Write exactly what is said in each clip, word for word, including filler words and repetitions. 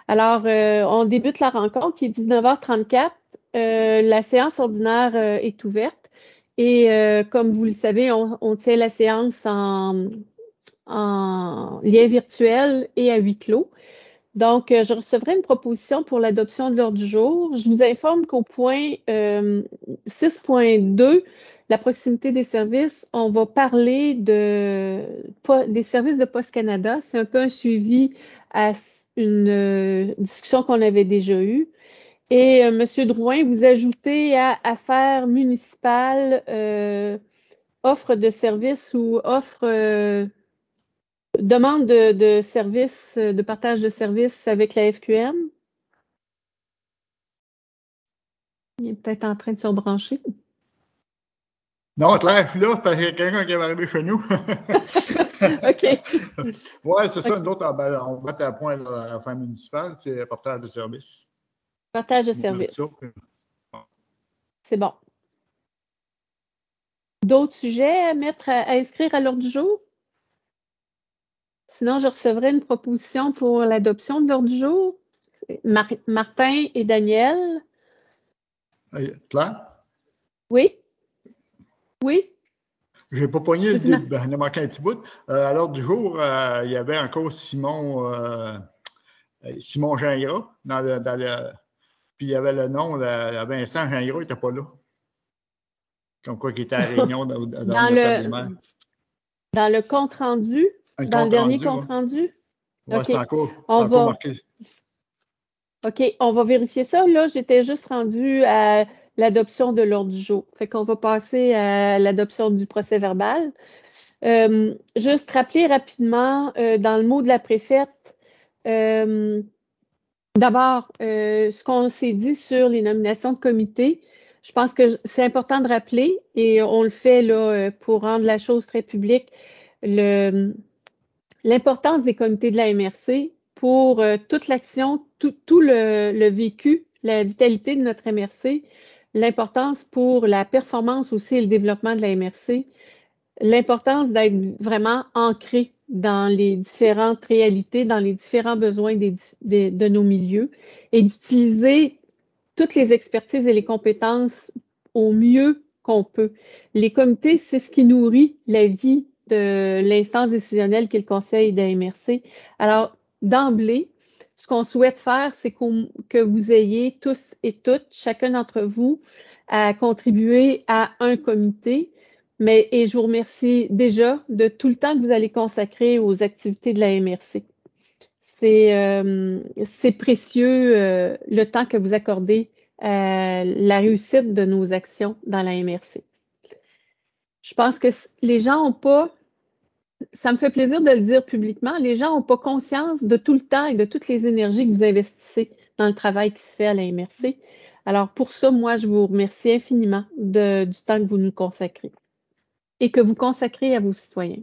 Alors, euh, on débute la rencontre, il est dix-neuf heures trente-quatre. Euh, la séance ordinaire euh, est ouverte et euh, comme vous le savez, on, on tient la séance en, en lien virtuel et à huis clos. Donc, euh, je recevrai une proposition pour l'adoption de l'ordre du jour. Je vous informe qu'au point euh, six point deux, la proximité des services, on va parler de, po- des services de Poste Canada. C'est un peu un suivi à s- une euh, discussion qu'on avait déjà eue. Et euh, Monsieur Drouin, vous ajoutez à affaires municipales, euh, offre de services ou offre euh, demande de, de services, de partage de services avec la F Q M. Il est peut-être en train de se rebrancher. Non, Claire, je suis là parce qu'il y a quelqu'un qui est arrivé chez nous. OK. Oui, c'est ça. OK. Nous autres, ben, on va mettre à point la fin municipale, c'est partage de service. Partage de On note services. ça, puis- C'est bon. D'autres sujets à mettre à, à inscrire à l'ordre du jour? Sinon, je recevrai une proposition pour l'adoption de l'ordre du jour. Mar- Martin et Daniel. Hey, Claire, Oui? Oui? j'ai pas pogné le Vas-y, début, Martin. ben, il a manqué un petit bout. Euh, à l'ordre du jour, euh, il y avait encore Simon, euh, Simon Gingras dans le, dans le- puis il y avait le nom de Vincent Gingras, il n'était pas là. Comme quoi, il était à la réunion dans, dans Dans l'hôtel des maires. le, dans le compte rendu, Un dans le compte dernier rendu, compte ouais. rendu? Ouais, OK. c'est encore, c'est On encore va, marqué. OK, on va vérifier ça. Là, j'étais juste rendue à l'adoption de l'ordre du jour. Fait qu'on va passer à l'adoption du procès-verbal. Euh, juste rappeler rapidement, euh, dans le mot de la préfète, euh, d'abord, euh, ce qu'on s'est dit sur les nominations de comité. Je pense que c'est important de rappeler, et on le fait là euh, pour rendre la chose très publique, le, l'importance des comités de la M R C pour euh, toute l'action, tout, tout le, le vécu, la vitalité de notre M R C, l'importance pour la performance aussi et le développement de la M R C, l'importance d'être vraiment ancré dans les différentes réalités, dans les différents besoins des, des, de nos milieux et d'utiliser toutes les expertises et les compétences au mieux qu'on peut. Les comités, c'est ce qui nourrit la vie de l'instance décisionnelle qui est le Conseil de la M R C. Alors, d'emblée, ce qu'on souhaite faire, c'est que vous ayez tous et toutes, chacun d'entre vous, à contribuer à un comité. Mais, et je vous remercie déjà de tout le temps que vous allez consacrer aux activités de la M R C. C'est euh, c'est précieux euh, le temps que vous accordez à la réussite de nos actions dans la M R C. Je pense que les gens n'ont pas, ça me fait plaisir de le dire publiquement, les gens n'ont pas conscience de tout le temps et de toutes les énergies que vous investissez dans le travail qui se fait à la M R C. Alors pour ça, moi, je vous remercie infiniment de, du temps que vous nous consacrez et que vous consacrez à vos citoyens.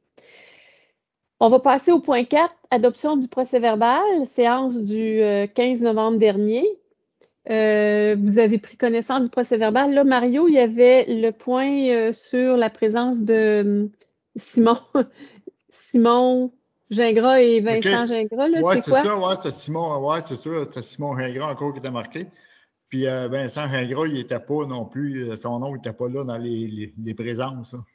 On va passer au point quatre, adoption du procès-verbal, séance du euh, quinze novembre dernier. Euh, vous avez pris connaissance du procès-verbal. Là, Mario, il y avait le point euh, sur la présence de um, Simon, Simon Gingras et OK. Vincent Gingras. Là, Ouais, c'est c'est quoi? ça, ouais, c'était Simon, ouais, c'est ça, c'était Simon Gingras encore qui était marqué. Puis euh, Vincent Gingras, il n'était pas non plus, euh, son nom n'était pas là dans les, les, les présences. Hein.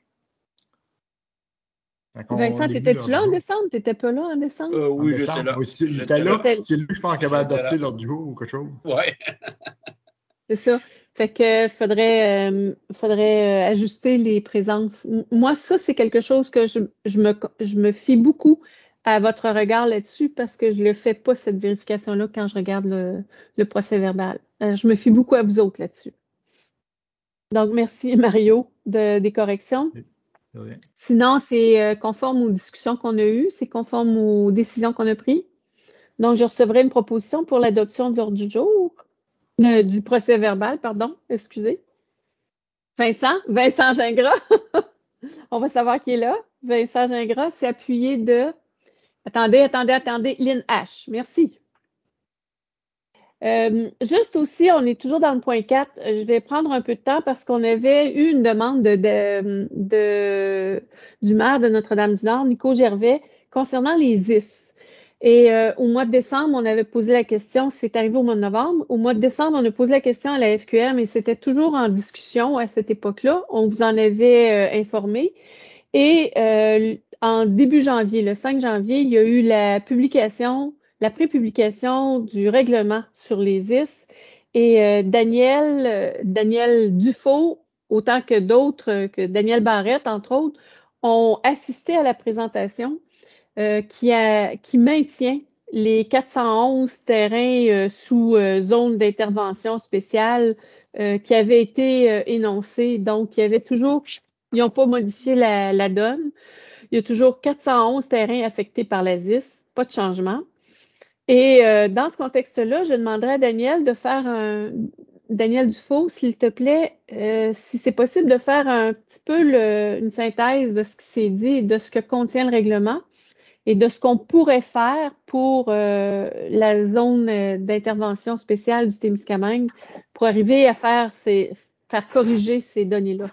Fait qu'on Vincent, l'a mis t'étais-tu l'ordre du là en jour. décembre? T'étais pas là en décembre? Euh, En oui, j'étais décembre. là. Oui, il était J'étais là. là. T'étais- C'est lui, je pense, qui avait J'étais adopté là. l'ordre du jour ou quelque chose. Ouais. C'est ça. Fait que faudrait, euh, faudrait euh, ajuster les présences. M- Moi, ça, c'est quelque chose que je, je me, je me fie beaucoup à votre regard là-dessus parce que je ne le fais pas, cette vérification-là, quand je regarde le, le procès-verbal. Euh, je me fie beaucoup à vous autres là-dessus. Donc, merci, Mario, de, des corrections. C'est rien. Sinon, c'est euh, conforme aux discussions qu'on a eues, c'est conforme aux décisions qu'on a prises. Donc, je recevrai une proposition pour l'adoption de l'ordre du jour, euh, du procès-verbal, pardon, excusez. Vincent, Vincent Gingras, on va savoir qui est là. Vincent Gingras, c'est appuyé de... Attendez, attendez, attendez, Lynn H. Merci. Euh, juste aussi, on est toujours dans le point quatre. Je vais prendre un peu de temps parce qu'on avait eu une demande de, de, de- du maire de Notre-Dame-du-Nord, Nico Gervais, concernant les I S. Et euh, au mois de décembre, on avait posé la question, c'est arrivé au mois de novembre. Au mois de décembre, on a posé la question à la F Q M et c'était toujours en discussion à cette époque-là. On vous en avait euh, informé. Et euh, en début janvier, le cinq janvier, il y a eu la publication, la pré-publication du règlement sur les I S. Et euh, Daniel, euh, Daniel Dufault, autant que d'autres, euh, que Daniel Barrette, entre autres, ont assisté à la présentation euh, qui, a, qui maintient les quatre cent onze terrains euh, sous euh, zone d'intervention spéciale euh, qui avaient été euh, énoncés. Donc, il y avait toujours, ils n'ont pas modifié la, la donne. Il y a toujours quatre cent onze terrains affectés par la Z I S, pas de changement. Et euh, dans ce contexte-là, je demanderais à Daniel de faire un, Daniel Dufault, s'il te plaît, euh, si c'est possible de faire un petit peu le, une synthèse de ce qui s'est dit et de ce que contient le règlement et de ce qu'on pourrait faire pour euh, la zone euh, d'intervention spéciale du Témiscamingue pour arriver à faire, ces, faire corriger ces données-là.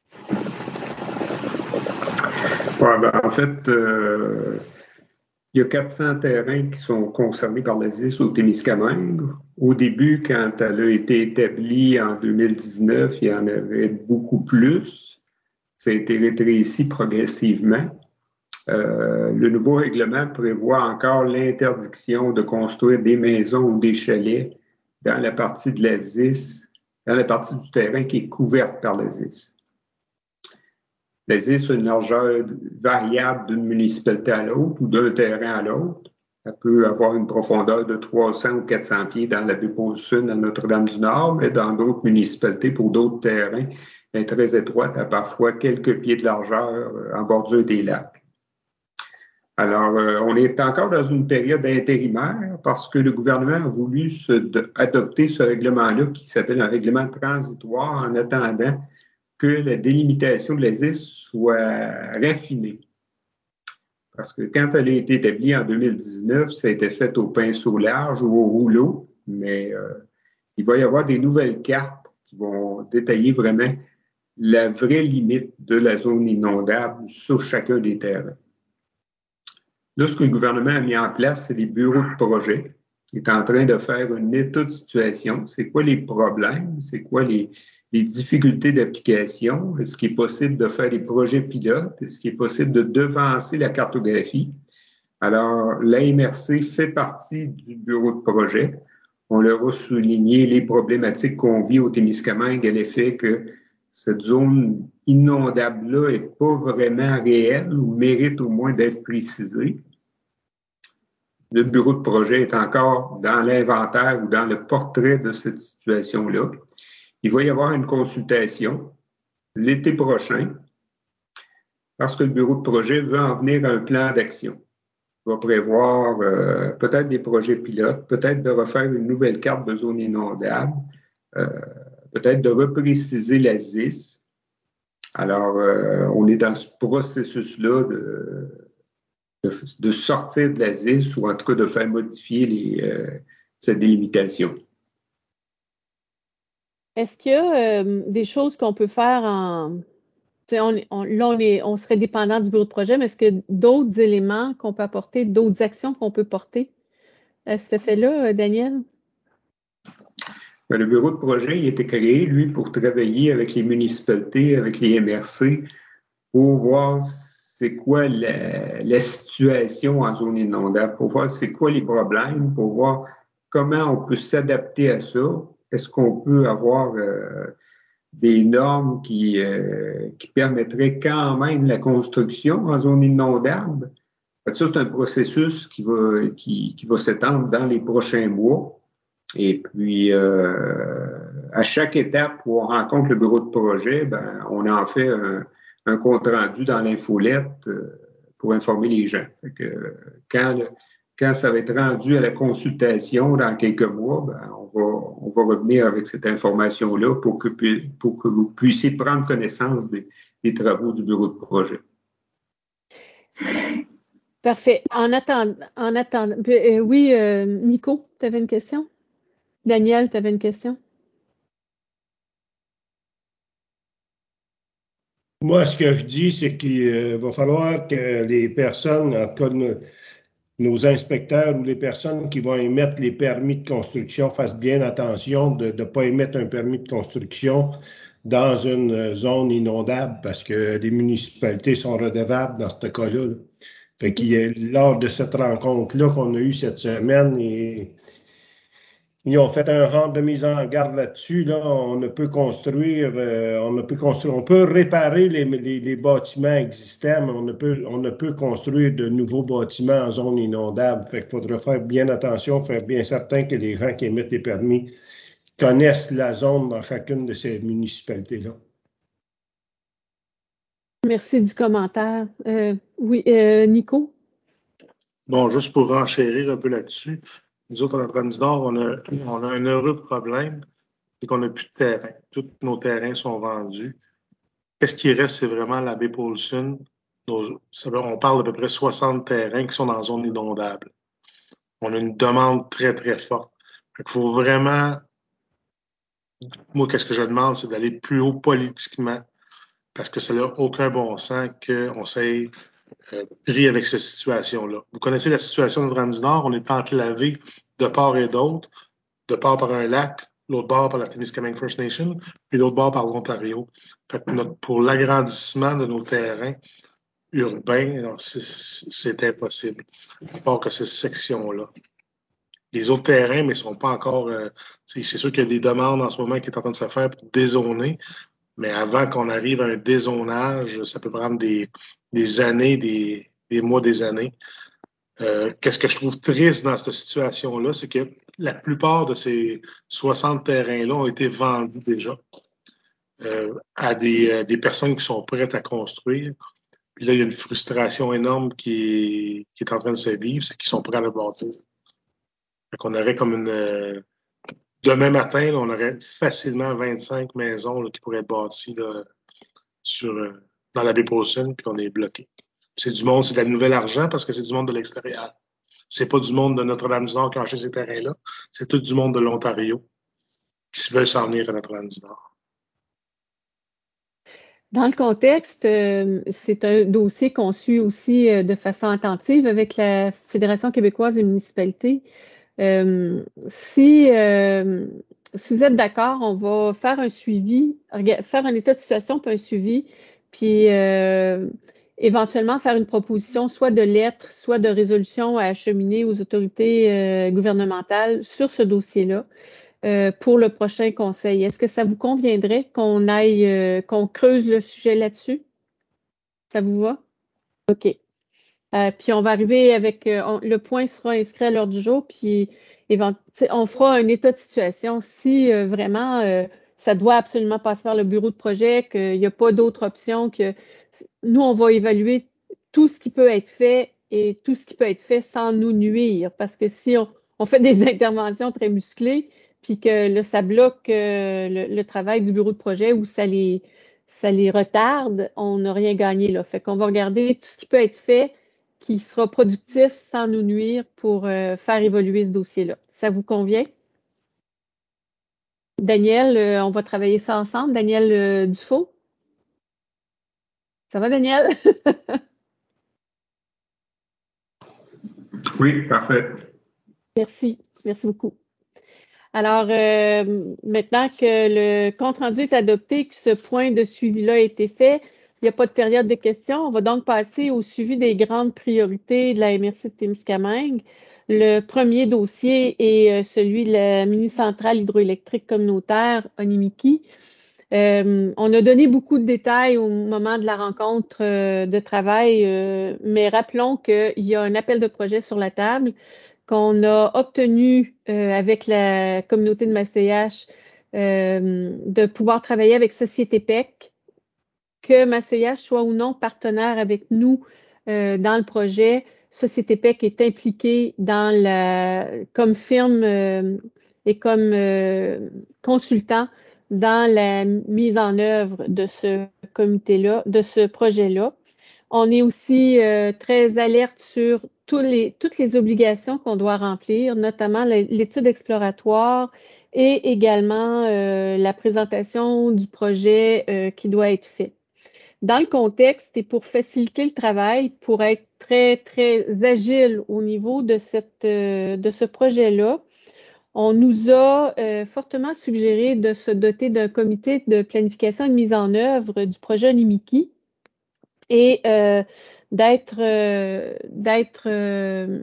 Ouais, ben, en fait, euh, il y a quatre cents terrains qui sont concernés par la Z I S au Témiscamingue. Au début, quand elle a été établie en deux mille dix-neuf, il y en avait beaucoup plus. Ça a été rétréci progressivement. Euh, le nouveau règlement prévoit encore l'interdiction de construire des maisons ou des chalets dans la partie de la Z I S, dans la partie du terrain qui est couverte par la Z I S. La Z I S a une largeur variable d'une municipalité à l'autre ou d'un terrain à l'autre. Elle peut avoir une profondeur de trois cents ou quatre cents pieds dans la baie Pau-Sud, à Notre-Dame-du-Nord, mais dans d'autres municipalités, pour d'autres terrains, elle est très étroite, à parfois quelques pieds de largeur en bordure des lacs. Alors, euh, on est encore dans une période intérimaire parce que le gouvernement a voulu se, de, adopter ce règlement-là qui s'appelle un règlement transitoire en attendant que la délimitation de la Z I S soit raffinée. Parce que quand elle a été établie en deux mille dix-neuf, ça a été fait au pinceau large ou au rouleau, mais euh, il va y avoir des nouvelles cartes qui vont détailler vraiment la vraie limite de la zone inondable sur chacun des terrains. Là, ce que le gouvernement a mis en place, c'est des bureaux de projet. Il est en train de faire un état de situation. C'est quoi les problèmes? C'est quoi les, les difficultés d'application? Est-ce qu'il est possible de faire des projets pilotes? Est-ce qu'il est possible de devancer la cartographie? Alors, l'A M R C fait partie du bureau de projet. On leur a souligné les problématiques qu'on vit au Témiscamingue à l'effet que cette zone inondable-là n'est pas vraiment réelle ou mérite au moins d'être précisée. Le bureau de projet est encore dans l'inventaire ou dans le portrait de cette situation-là. Il va y avoir une consultation l'été prochain parce que le bureau de projet veut en venir à un plan d'action. Il va prévoir euh, peut-être des projets pilotes, peut-être de refaire une nouvelle carte de zone inondable, euh, peut-être de repréciser la Z I S. Alors, euh, on est dans ce processus-là de, de, de sortir de la Z I S ou en tout cas de faire modifier les, euh, cette délimitation. Est-ce qu'il y a euh, des choses qu'on peut faire en... On, on, là, on, est, on serait dépendant du bureau de projet, mais est-ce qu'il y a d'autres éléments qu'on peut apporter, d'autres actions qu'on peut porter à cet effet-là, Daniel? Bien, le bureau de projet il a été créé, lui, pour travailler avec les municipalités, avec les M R C, pour voir c'est quoi la, la situation en zone inondable, pour voir c'est quoi les problèmes, pour voir comment on peut s'adapter à ça. Est-ce qu'on peut avoir euh, des normes qui, euh, qui permettraient quand même la construction en zone inondable? Ça, c'est un processus qui va, qui, qui va s'étendre dans les prochains mois. Et puis, euh, à chaque étape où on rencontre le bureau de projet, ben, on en fait un, un compte-rendu dans l'infolette euh, pour informer les gens. Fait que, quand, le, quand ça va être rendu à la consultation dans quelques mois, ben, on, va, on va revenir avec cette information-là pour que, pour que vous puissiez prendre connaissance des, des travaux du bureau de projet. Parfait. En attendant, en attendant euh, oui, euh, Nico, tu avais une question? Daniel, tu avais une question? Moi, ce que je dis, c'est qu'il euh, va falloir que les personnes, en tout cas, nos inspecteurs ou les personnes qui vont émettre les permis de construction fassent bien attention de ne pas émettre un permis de construction dans une zone inondable parce que les municipalités sont redevables dans ce cas-là. Là. Fait qu'il y a, lors de cette rencontre-là qu'on a eue cette semaine, et, ils ont fait un rang de mise en garde là-dessus. Là, on ne peut construire, euh, on ne peut construire, on peut réparer les, les, les bâtiments existants, mais on ne peut, on ne peut construire de nouveaux bâtiments en zone inondable. Fait qu'il faudra faire bien attention, faire bien certain que les gens qui émettent les permis connaissent la zone dans chacune de ces municipalités-là. Merci du commentaire. Euh, oui, euh, Nico? Bon, juste pour renchérir un peu là-dessus, nous autres, en Notre-Dame-du-Nord, on a, on a un heureux problème, c'est qu'on n'a plus de terrain. Tous nos terrains sont vendus. Qu'est-ce qui reste, c'est vraiment la baie Paulson. Nos, on parle d'à peu près soixante terrains qui sont dans zone inondable. On a une demande très, très forte. Il faut vraiment, moi, qu'est-ce que je demande, c'est d'aller plus haut politiquement, parce que ça n'a aucun bon sens qu'on s'aille euh, pris avec cette situation-là. Vous connaissez la situation de Notre-Dame-du-Nord, on est enclavé de part et d'autre, de part par un lac, l'autre bord par la Témiscamingue First Nation, puis l'autre bord par l'Ontario. Fait que notre, pour l'agrandissement de nos terrains urbains, c'est impossible, à part que cette section-là. Les autres terrains, mais ils ne sont pas encore... Euh, c'est sûr qu'il y a des demandes en ce moment qui sont en train de se faire pour dézoner, mais avant qu'on arrive à un dézonage, ça peut prendre des, des années, des, des mois, des années. Euh, qu'est-ce que je trouve triste dans cette situation-là, c'est que la plupart de ces soixante terrains-là ont été vendus déjà euh, à des, euh, des personnes qui sont prêtes à construire. Puis là, il y a une frustration énorme qui est, qui est en train de se vivre, c'est qu'ils sont prêts à le bâtir. Fait qu'on aurait comme une... Euh, demain matin, là, on aurait facilement vingt-cinq maisons là, qui pourraient être bâties là, sur, euh, dans la baie Paulson, puis on est bloqué. C'est du monde, c'est de la nouvelle argent parce que c'est du monde de l'extérieur. C'est pas du monde de Notre-Dame-du-Nord qui a acheté ces terrains-là. C'est tout du monde de l'Ontario qui veut s'en venir à Notre-Dame-du-Nord. Dans le contexte, euh, c'est un dossier qu'on suit aussi euh, de façon attentive avec la Fédération québécoise des municipalités. Euh, si, euh, si vous êtes d'accord, on va faire un suivi, faire un état de situation puis un suivi, puis euh, éventuellement faire une proposition soit de lettre, soit de résolution à acheminer aux autorités euh, gouvernementales sur ce dossier-là. Euh, pour le prochain conseil. Est-ce que ça vous conviendrait qu'on aille, euh, qu'on creuse le sujet là-dessus? Ça vous va? OK. Euh, puis on va arriver avec, euh, on- le point sera inscrit à l'ordre du jour, puis évent- on fera un état de situation si euh, vraiment euh, ça doit absolument passer par le bureau de projet, qu'il n'y a pas d'autre option, que nous, on va évaluer tout ce qui peut être fait et tout ce qui peut être fait sans nous nuire. Parce que si on, on fait des interventions très musclées, puis que là, ça bloque euh, le, le travail du bureau de projet ou ça les, ça les retarde, on n'a rien gagné là. Fait qu'on va regarder tout ce qui peut être fait qui sera productif sans nous nuire pour euh, faire évoluer ce dossier-là. Ça vous convient? Daniel, euh, on va travailler ça ensemble. Daniel euh, Dufault? Ça va, Daniel? Oui, parfait. Merci. Merci beaucoup. Alors, euh, maintenant que le compte-rendu est adopté, que ce point de suivi-là a été fait, il n'y a pas de période de questions. On va donc passer au suivi des grandes priorités de la M R C de Témiscamingue. Le premier dossier est celui de la mini-centrale hydroélectrique communautaire Onimiki. Euh, on a donné beaucoup de détails au moment de la rencontre euh, de travail, euh, mais rappelons qu'il y a un appel de projet sur la table qu'on a obtenu euh, avec la communauté de Maceuillache euh, de pouvoir travailler avec Société P E C, que Maceuillache soit ou non partenaire avec nous euh, dans le projet. Société P E C est impliquée dans la, comme firme euh, et comme euh, consultant dans la mise en œuvre de ce comité-là, de ce projet-là. On est aussi euh, très alerte sur tous les, toutes les obligations qu'on doit remplir, notamment l'étude exploratoire et également euh, la présentation du projet euh, qui doit être fait. Dans le contexte et pour faciliter le travail, pour être très, très agile au niveau de, cette, euh, de ce projet-là, on nous a euh, fortement suggéré de se doter d'un comité de planification et de mise en œuvre du projet Nimiki et euh, d'être, euh, d'être, euh,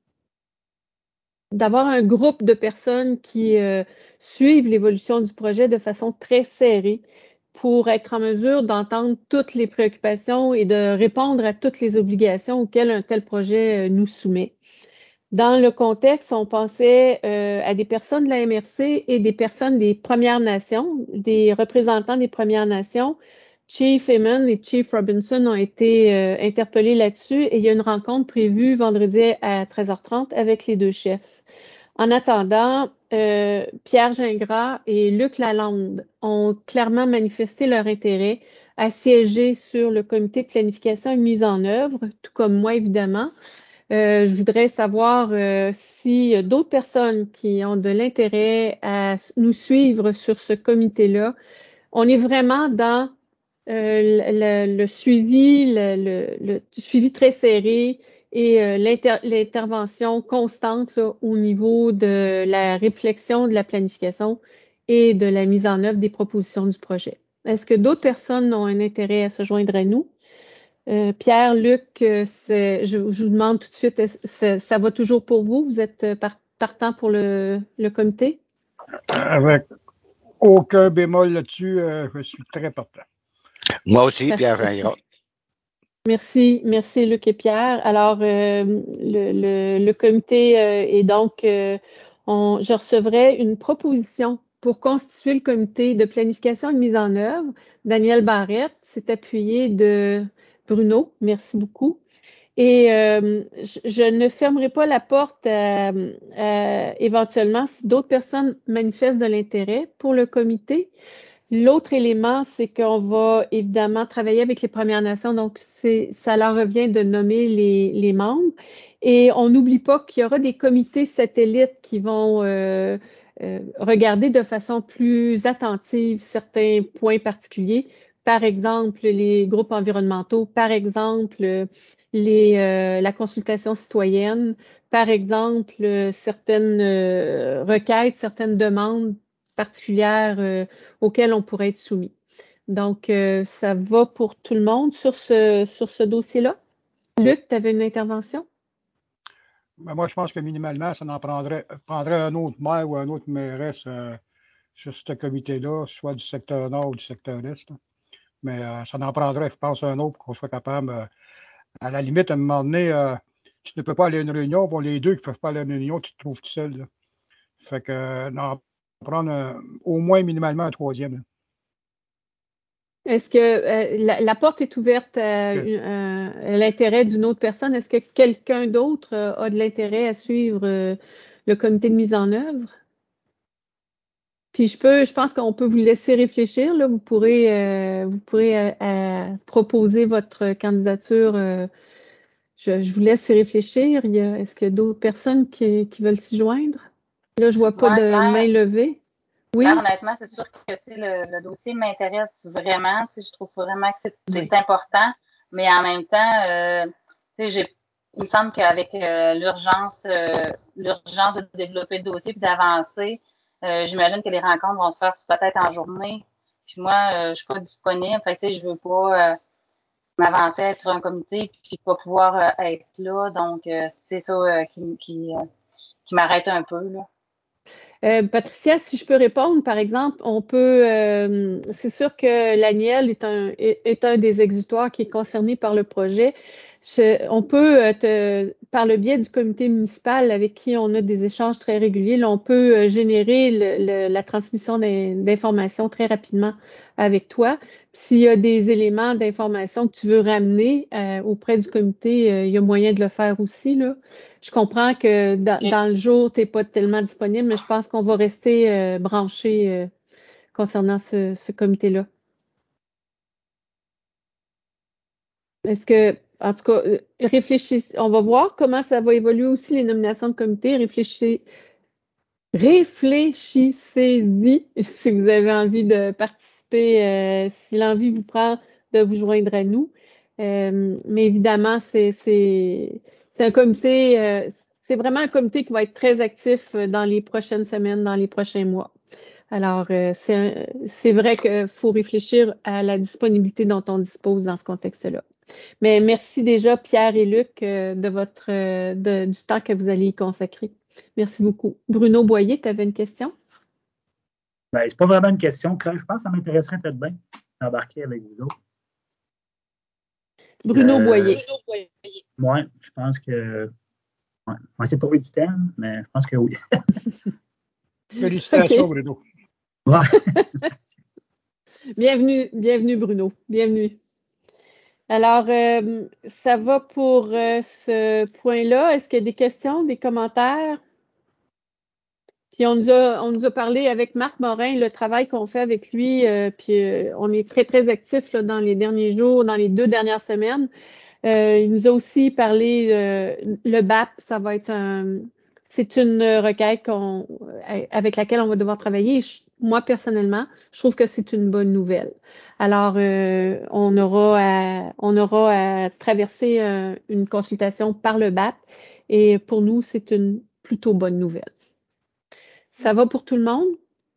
d'avoir un groupe de personnes qui euh, suivent l'évolution du projet de façon très serrée pour être en mesure d'entendre toutes les préoccupations et de répondre à toutes les obligations auxquelles un tel projet euh, nous soumet. Dans le contexte, on pensait euh, à des personnes de la M R C et des personnes des Premières Nations, des représentants des Premières Nations. Chief Eamon et Chief Robinson ont été euh, interpellés là-dessus et il y a une rencontre prévue vendredi à treize heures trente avec les deux chefs. En attendant, euh, Pierre Gingras et Luc Lalonde ont clairement manifesté leur intérêt à siéger sur le comité de planification et de mise en œuvre, tout comme moi, évidemment. Euh, je voudrais savoir euh, si d'autres personnes qui ont de l'intérêt à nous suivre sur ce comité-là. On est vraiment dans euh, le, le suivi, le, le, le suivi très serré et euh, l'inter, l'intervention constante là, au niveau de la réflexion, de la planification et de la mise en œuvre des propositions du projet. Est-ce que d'autres personnes ont un intérêt à se joindre à nous? Euh, Pierre, Luc, euh, c'est, je, je vous demande tout de suite, ça, ça va toujours pour vous? Vous êtes par, partant pour le, le comité? Avec aucun bémol là-dessus, euh, je suis très partant. Moi aussi, Pierre Gingras. Merci, merci Luc et Pierre. Alors, euh, le, le, le comité euh, est donc, euh, on, je recevrai une proposition pour constituer le comité de planification et de mise en œuvre. Daniel Barrette s'est appuyé de Bruno, merci beaucoup. Et euh, je, je ne fermerai pas la porte à, à, éventuellement si d'autres personnes manifestent de l'intérêt pour le comité. L'autre élément, c'est qu'on va évidemment travailler avec les Premières Nations, donc c'est, ça leur revient de nommer les, les membres. Et on n'oublie pas qu'il y aura des comités satellites qui vont euh, euh, regarder de façon plus attentive certains points particuliers. Par exemple, les groupes environnementaux, par exemple, les, euh, la consultation citoyenne, par exemple, certaines euh, requêtes, certaines demandes particulières euh, auxquelles on pourrait être soumis. Donc, euh, ça va pour tout le monde sur ce, sur ce dossier-là. Luc, tu avais une intervention? Ben, moi, je pense que minimalement, ça en prendrait, prendrait un autre maire ou un autre mairesse euh, sur ce comité-là, soit du secteur nord ou du secteur est. Mais euh, ça en prendrait, je pense, un autre pour qu'on soit capable, euh, à la limite, à un moment donné, euh, tu ne peux pas aller à une réunion, bon, les deux qui ne peuvent pas aller à une réunion, tu te trouves tout seul. Là. Fait que, euh, non, prendre un, au moins minimalement un troisième. Là. Est-ce que euh, la, la porte est ouverte à, Okay. à, à l'intérêt d'une autre personne? Est-ce que quelqu'un d'autre euh, a de l'intérêt à suivre euh, le comité de mise en œuvre? Puis je peux, je pense qu'on peut vous laisser réfléchir. Là. Vous pourrez, euh, vous pourrez euh, euh, proposer votre candidature. Euh, je, je vous laisse y réfléchir. Il y a, est-ce qu'il y a d'autres personnes qui, qui veulent s'y joindre? Là, je vois pas Moi, de Claire, main levée. Oui. Claire, honnêtement, c'est sûr que le, le dossier m'intéresse vraiment. Je trouve vraiment que c'est, c'est Oui. important. Mais en même temps, euh, j'ai, il me semble qu'avec euh, l'urgence, euh, l'urgence de développer le dossier et d'avancer, euh, j'imagine que les rencontres vont se faire peut-être en journée. Puis moi, euh, je suis pas disponible. Fait que, je veux pas euh, m'avancer à être sur un comité puis pas pouvoir euh, être là. Donc, euh, c'est ça euh, qui, qui, euh, qui m'arrête un peu, là. Euh, Patricia, si je peux répondre, par exemple, on peut, euh, c'est sûr que l'Aniel est un, est, est un des exutoires qui est concerné par le projet. Je, on peut, euh, te, par le biais du comité municipal avec qui on a des échanges très réguliers, là, on peut euh, générer le, le, la transmission d'informations très rapidement avec toi. S'il y a des éléments d'information que tu veux ramener euh, auprès du comité, euh, il y a moyen de le faire aussi, là. Je comprends que dans, Okay. dans le jour, tu n'es pas tellement disponible, mais je pense qu'on va rester euh, branché euh, concernant ce, ce comité-là. Est-ce que, en tout cas, réfléchissez, on va voir comment ça va évoluer aussi les nominations de comité. Réfléchissez, réfléchissez-y si vous avez envie de participer, euh, si l'envie vous prend de vous joindre à nous. Euh, mais évidemment, c'est, c'est, c'est un comité, euh, c'est vraiment un comité qui va être très actif dans les prochaines semaines, dans les prochains mois. Alors, euh, c'est, c'est vrai qu'il faut réfléchir à la disponibilité dont on dispose dans ce contexte-là. Mais merci déjà, Pierre et Luc, euh, de votre euh, de, du temps que vous allez y consacrer. Merci beaucoup. Bruno Boyer, tu avais une question? Ben, c'est pas vraiment une question, Claire. Je pense que ça m'intéresserait peut-être bien d'embarquer avec vous autres. Bruno Euh, Boyer. Moi, je pense que. Ouais. On va essayer de trouver du thème, mais je pense que oui. Félicitations, Ok. Bruno. Ouais. Bienvenue, bienvenue, Bruno. Bienvenue. Alors, euh, ça va pour euh, ce point-là. Est-ce qu'il y a des questions, des commentaires? Puis on nous a, on nous a parlé avec Marc Morin, le travail qu'on fait avec lui, euh, puis euh, on est très, très actifs là, dans les derniers jours, dans les deux dernières semaines. Euh, il nous a aussi parlé, euh, le B A P, ça va être un, c'est une requête qu'on, avec laquelle on va devoir travailler. Je, moi, personnellement, je trouve que c'est une bonne nouvelle. Alors, euh, on aura à, on aura à traverser euh, une consultation par le B A P et pour nous, c'est une plutôt bonne nouvelle. Ça va pour tout le monde?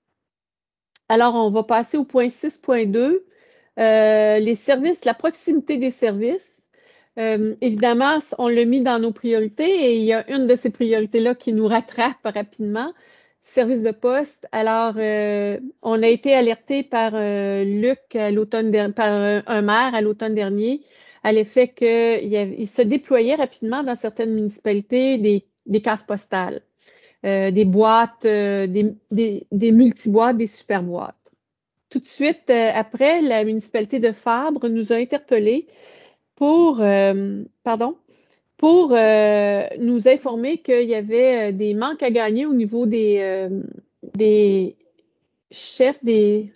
Alors, on va passer au point six point deux, euh, les services, la proximité des services. Euh, évidemment, on l'a mis dans nos priorités et il y a une de ces priorités-là qui nous rattrape rapidement, service de poste. Alors, euh, on a été alerté par euh, Luc à l'automne dernier, par un, un maire à l'automne dernier, à l'effet qu'il il se déployait rapidement dans certaines municipalités des, des cases postales. Euh, des boîtes, euh, des, des, des multiboîtes, des superboîtes. Tout de suite euh, après, la municipalité de Fabre nous a interpellés pour, euh, pardon, pour euh, nous informer qu'il y avait euh, des manques à gagner au niveau des, euh, des chefs, des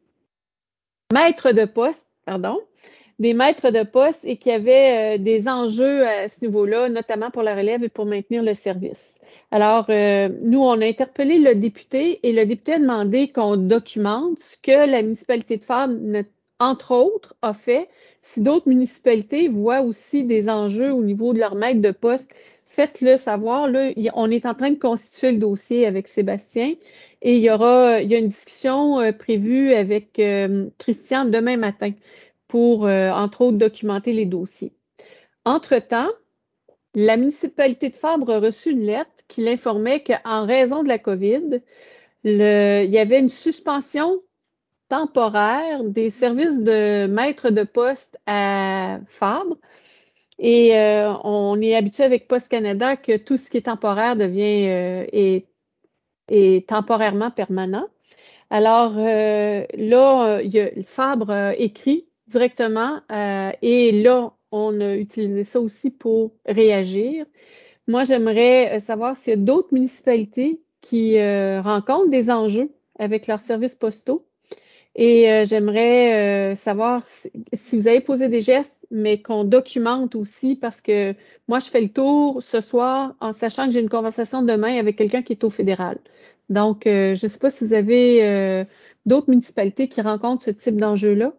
maîtres de poste, pardon, des maîtres de poste et qu'il y avait euh, des enjeux à ce niveau-là, notamment pour la relève et pour maintenir le service. Alors, euh, nous, on a interpellé le député et le député a demandé qu'on documente ce que la municipalité de Fabre, entre autres, a fait. Si d'autres municipalités voient aussi des enjeux au niveau de leur maître de poste, faites-le savoir. Là, on est en train de constituer le dossier avec Sébastien et il y aura, il y a une discussion euh, prévue avec euh, Christian demain matin pour, euh, entre autres, documenter les dossiers. Entre-temps, la municipalité de Fabre a reçu une lettre qui l'informait qu'en raison de la COVID, le, il y avait une suspension temporaire des services de maître de poste à Fabre. Et euh, on est habitué avec Poste Canada que tout ce qui est temporaire devient euh, est, est temporairement permanent. Alors euh, là, il y a, Fabre a écrit directement euh, et là, on a utilisé ça aussi pour réagir. Moi, j'aimerais savoir s'il y a d'autres municipalités qui euh, rencontrent des enjeux avec leurs services postaux. Et euh, j'aimerais euh, savoir si, si vous avez posé des gestes, mais qu'on documente aussi parce que moi, je fais le tour ce soir en sachant que j'ai une conversation demain avec quelqu'un qui est au fédéral. Donc, euh, je ne sais pas si vous avez euh, d'autres municipalités qui rencontrent ce type d'enjeu-là.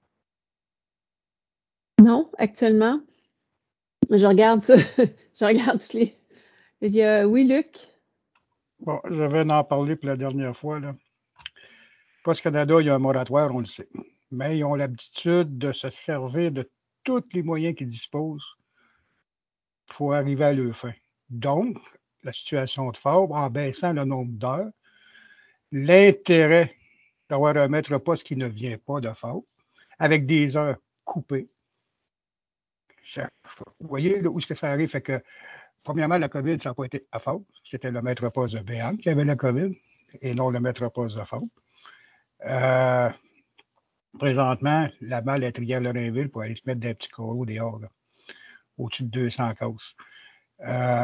Non, actuellement. Je regarde ça. Je regarde tous les. Il y a... Oui, Luc. Bon, je vais en parler pour la dernière fois, là. Poste Canada, il y a un moratoire, on le sait. Mais ils ont l'habitude de se servir de tous les moyens qu'ils disposent pour arriver à leur fin. Donc, la situation de Fabre, en baissant le nombre d'heures, l'intérêt d'avoir un maître poste qui ne vient pas de Fabre, avec des heures coupées. Ça, vous voyez là, où est-ce que ça arrive? Fait que, premièrement, la COVID, ça n'a pas été à Fabre. C'était le maître poste de Béarn qui avait la COVID et non le maître poste de Fabre. Euh, présentement, la balle est trière Lorrainville pour aller se mettre des petits coraux dehors, là, au-dessus de deux cents cases. Euh,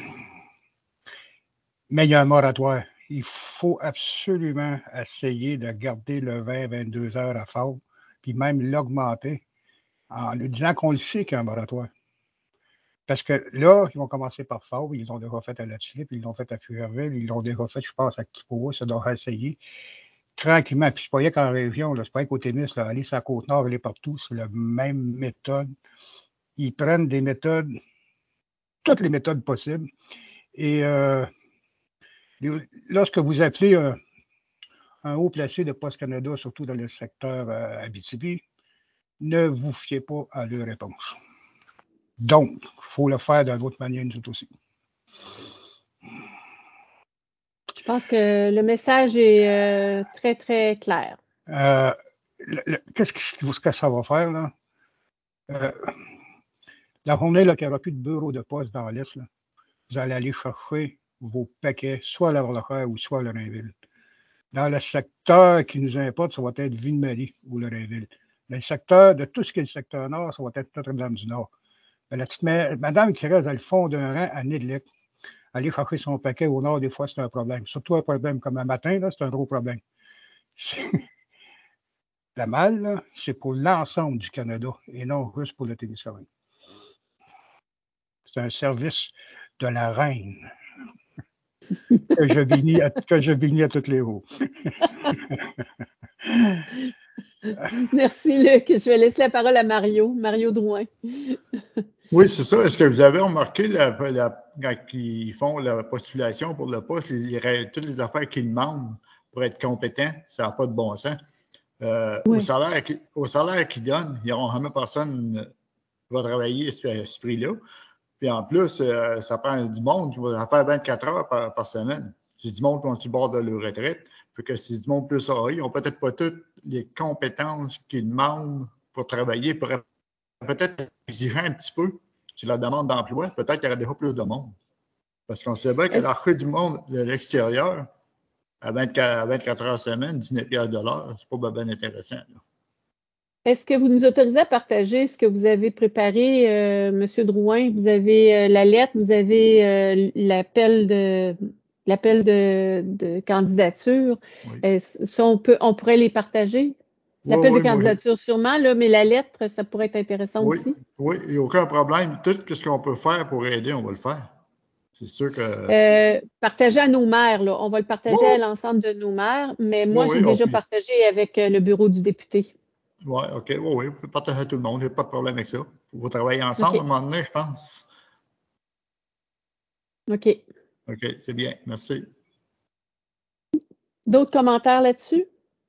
mais il y a un moratoire. Il faut absolument essayer de garder le vingt à vingt-deux heures à Fabre, puis même l'augmenter en lui disant qu'on le sait qu'il y a un moratoire. Parce que là, ils vont commencer par Fabre, ils l'ont déjà fait à La Tulipe, ils l'ont fait à Fureville, ils l'ont déjà fait, je pense, à Kipoa, ça doit essayer. tranquillement, puis c'est pas rien qu'en région, là, c'est pas rien qu'au Témis, là, aller sur la Côte-Nord, aller partout, c'est la même méthode. Ils prennent des méthodes, toutes les méthodes possibles. Et euh, lorsque vous appelez un, un haut placé de Poste Canada, surtout dans le secteur euh, Abitibi, ne vous fiez pas à leur réponse. Donc, il faut le faire d'une autre manière, nous autres aussi. Je pense que le message est euh, très, très clair. Euh, le, le, qu'est-ce que, ce que ça va faire, là? Euh, la journée là, qu'il n'y aura plus de bureau de poste dans l'Est, là, vous allez aller chercher vos paquets, soit à Lavalachère ou soit à Lorrainville. Dans le secteur qui nous importe, ça va être Ville-Marie ou Lorrainville. Dans le secteur de tout ce qui est le secteur nord, ça va être Notre-Dame-du-Nord. La petite madame qui reste dans le fond d'un rang à Nidlick, aller chercher son paquet au nord, des fois, c'est un problème. Surtout un problème comme un matin, là, c'est un gros problème. La malle, là, c'est pour l'ensemble du Canada et non juste pour le Témiscamingue. C'est un service de la reine que je bénis à, que je bénis à toutes les roues. Merci, Luc. Je vais laisser la parole à Mario, Mario Drouin. Oui, c'est ça. Est-ce que vous avez remarqué la, la, quand ils font la postulation pour le poste, les, les, toutes les affaires qu'ils demandent pour être compétent, ça n'a pas de bon sens. Euh, oui. Au salaire, au salaire qu'ils donnent, il n'y aura jamais personne qui va travailler à ce, à ce prix-là. Puis en plus, euh, ça prend du monde qui va faire vingt-quatre heures par, par semaine. C'est du monde qui sont sur le bord de leur retraite. Fait que c'est du monde plus âgé. Ils n'ont peut-être pas toutes les compétences qu'ils demandent pour travailler, pour peut-être exiger un petit peu sur la demande d'emploi. Peut-être qu'il y aurait déjà plus de monde. Parce qu'on sait bien que l'arrêt du monde de l'extérieur, à vingt-quatre heures semaine, dix-neuf piastres de l'heure, c'est pas bien intéressant. Là. Est-ce que vous nous autorisez à partager ce que vous avez préparé, euh, M. Drouin? Vous avez euh, la lettre, vous avez euh, l'appel de l'appel de, de candidature. Oui. Euh, ça, on peut, on pourrait les partager? L'appel oui, de oui, candidature, moi, sûrement, là, mais la lettre, ça pourrait être intéressant oui, aussi. Oui, il n'y a aucun problème. Tout ce qu'on peut faire pour aider, on va le faire. C'est sûr que. Euh, partager à nos maires, là. On va le partager oui. à l'ensemble de nos maires, mais moi, oui, j'ai déjà peut... partagé avec le bureau du député. Oui, OK. Oui, oui, vous pouvez partager à tout le monde. Il n'y a pas de problème avec ça. Vous travaillez ensemble okay. à un moment donné, je pense. OK. OK, c'est bien. Merci. D'autres commentaires là-dessus?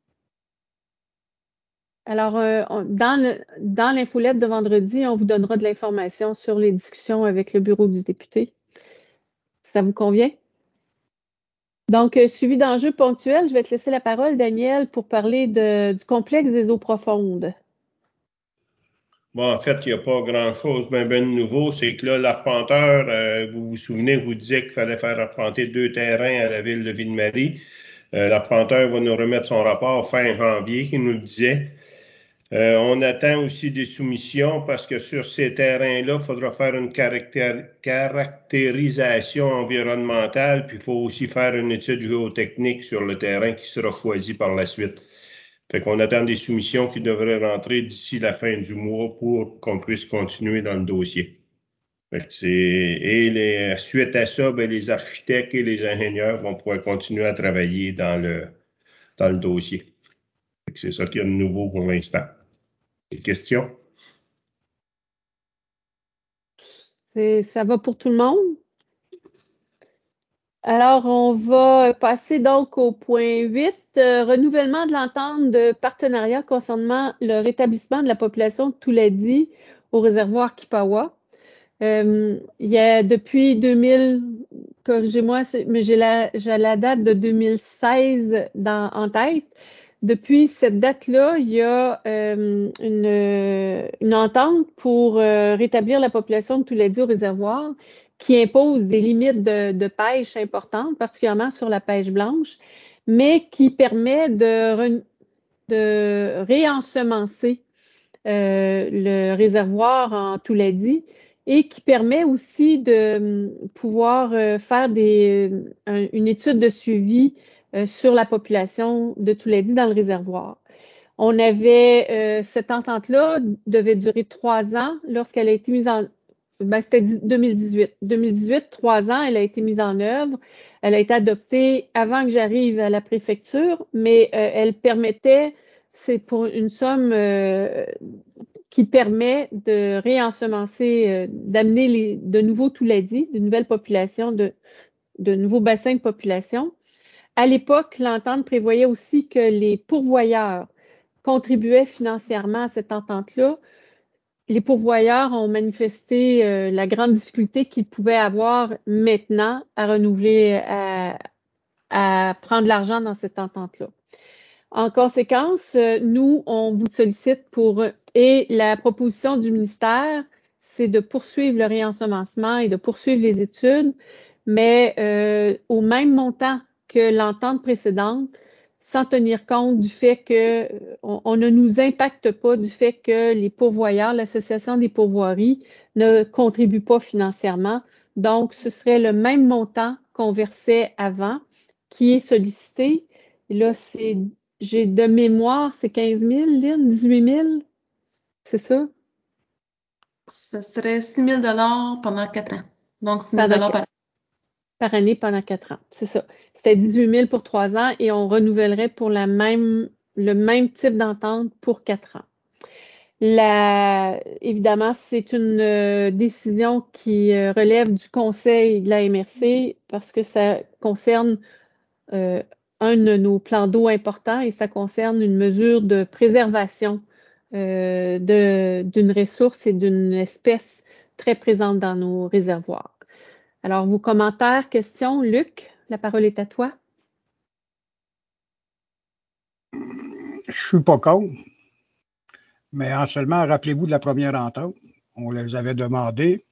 Alors, euh, on, dans, le, dans l'infolette de vendredi, on vous donnera de l'information sur les discussions avec le bureau du député. Ça vous convient? Donc, euh, suivi d'enjeux ponctuels, je vais te laisser la parole, Daniel, pour parler de, du complexe des eaux profondes. Bon, en fait, il n'y a pas grand-chose bien ben nouveau. C'est que là, l'arpenteur, euh, vous vous souvenez, vous disiez qu'il fallait faire arpenter deux terrains à la ville de Ville-Marie. Euh, l'arpenteur va nous remettre son rapport fin janvier, il nous le disait. Euh, on attend aussi des soumissions parce que sur ces terrains-là, il faudra faire une caractér- caractérisation environnementale, puis il faut aussi faire une étude géotechnique sur le terrain qui sera choisi par la suite. Fait qu'on attend des soumissions qui devraient rentrer d'ici la fin du mois pour qu'on puisse continuer dans le dossier. Fait que c'est, et les, suite à ça, ben, les architectes et les ingénieurs vont pouvoir continuer à travailler dans le, dans le dossier. Fait que c'est ça qu'il y a de nouveau pour l'instant. Des questions? C'est, ça va pour tout le monde? Alors, on va passer donc au point huit, euh, renouvellement de l'entente de partenariat concernant le rétablissement de la population de Touladi au réservoir Kipawa. Euh, il y a depuis deux mille, corrigez-moi, mais j'ai la, j'ai la date de deux mille seize dans, en tête. Depuis cette date-là, il y a euh, une, une entente pour euh, rétablir la population de Touladi au réservoir qui impose des limites de, de pêche importantes, particulièrement sur la pêche blanche, mais qui permet de, de réensemencer euh, le réservoir en Touladi et qui permet aussi de pouvoir euh, faire des, un, une étude de suivi euh, sur la population de Touladi dans le réservoir. On avait, euh, cette entente-là devait durer trois ans lorsqu'elle a été mise en ben, c'était deux mille dix-huit. deux mille dix-huit, trois ans, elle a été mise en œuvre. Elle a été adoptée avant que j'arrive à la préfecture, mais euh, elle permettait, c'est pour une somme euh, qui permet de réensemencer, euh, d'amener les, de nouveaux Touladis, de nouvelles populations, de, de nouveaux bassins de population. À l'époque, l'entente prévoyait aussi que les pourvoyeurs contribuaient financièrement à cette entente-là. Les pourvoyeurs ont manifesté euh, la grande difficulté qu'ils pouvaient avoir maintenant à renouveler, à, à prendre l'argent dans cette entente-là. En conséquence, euh, nous, on vous sollicite pour, et la proposition du ministère, c'est de poursuivre le réensemencement et de poursuivre les études, mais euh, au même montant que l'entente précédente, sans tenir compte du fait que on, on ne nous impacte pas du fait que les pourvoyeurs, l'Association des pourvoiries, ne contribue pas financièrement. Donc, ce serait le même montant qu'on versait avant qui est sollicité. Et là, c'est, j'ai de mémoire, c'est quinze mille, Lynn, dix-huit mille, c'est ça? Ce serait six mille dollars pendant quatre ans. Donc, six mille dollars par an. Par année pendant quatre ans, c'est ça. C'était dix-huit mille pour trois ans et on renouvellerait pour la même, le même type d'entente pour quatre ans. La, évidemment, c'est une euh, décision qui euh, relève du conseil de la M R C parce que ça concerne euh, un de nos plans d'eau importants et ça concerne une mesure de préservation euh, de, d'une ressource et d'une espèce très présente dans nos réservoirs. Alors, vos commentaires, questions, Luc, la parole est à toi. Je suis pas contre, mais en seulement, rappelez-vous de la première entente, on les avait demandé.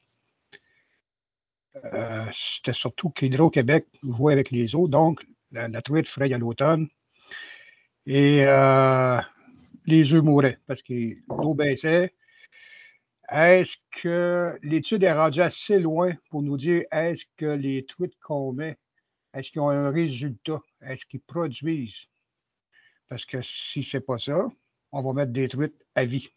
Euh, c'était surtout qu'Hydro-Québec jouait avec les eaux, donc la, la truite fraye à l'automne. Et euh, les œufs mouraient parce que l'eau baissait. Est-ce que l'étude est rendue assez loin pour nous dire est-ce que les truites qu'on met, est-ce qu'ils ont un résultat? Est-ce qu'ils produisent? Parce que si c'est pas ça, on va mettre des truites à vie.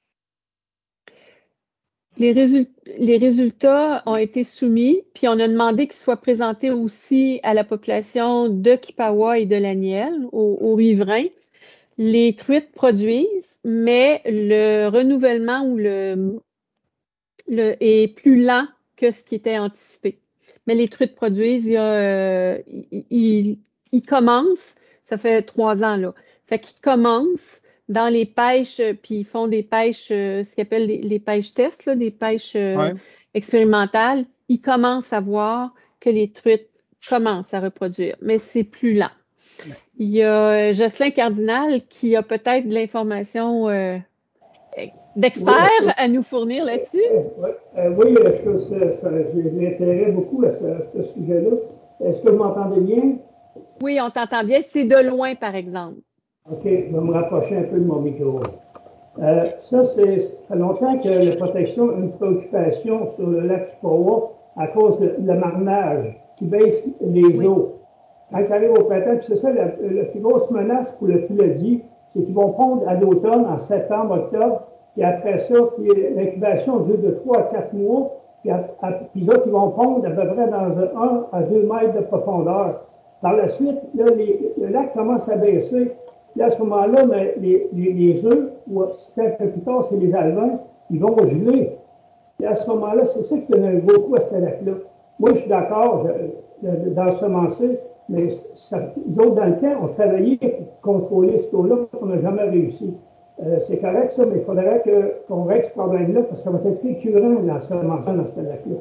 Les, résul- les résultats ont été soumis, puis on a demandé qu'ils soient présentés aussi à la population de Kipawa et de l'Aniel, aux, aux riverains. Les truites produisent, mais le renouvellement ou le, le est plus lent que ce qui était anticipé. Mais les truites produisent, il, y a, euh, il, il, il commence, ça fait trois ans là, fait qu'ils commencent dans les pêches, puis ils font des pêches, euh, ce qu'ils appellent les, les pêches tests, là, des pêches euh, Ouais. expérimentales. Ils commencent à voir que les truites commencent à reproduire, mais c'est plus lent. Ouais. Il y a euh, Jocelyn Cardinal qui a peut-être de l'information euh, d'experts oui, à nous fournir là-dessus. Oui, euh, oui je, ça, ça, j'ai l'intérêt beaucoup à ce, à ce sujet-là. Est-ce que vous m'entendez bien? Oui, on t'entend bien. C'est de loin, par exemple. OK, je vais me rapprocher un peu de mon micro. Euh, ça, c'est, ça fait longtemps que la protection a une préoccupation sur le lac Kipawa à cause de, de le marnage qui baisse les Oui. eaux. Quand il arrive au printemps, c'est ça, la, la plus grosse menace pour le Tuladi, c'est qu'ils vont pondre à l'automne, en septembre, octobre, puis après ça, puis l'incubation dure de trois à quatre mois, puis, à, à, puis les autres, ils vont pondre à peu près dans un à deux mètres de profondeur. Par la suite, là, les, le lac commence à baisser. Puis à ce moment-là, mais les, les, les œufs, ou si un peu plus tard, c'est les alevins, ils vont geler. Et à ce moment-là, c'est ça qui donne un gros coup à ce lac-là. Moi, je suis d'accord d'ensemencer, mais ça, d'autres dans le temps ont travaillé pour contrôler ce taux-là, on n'a jamais réussi. Euh, c'est correct ça, mais il faudrait que, qu'on règle ce problème-là, parce que ça va être récurrent l'ensemencement dans ce lac-là.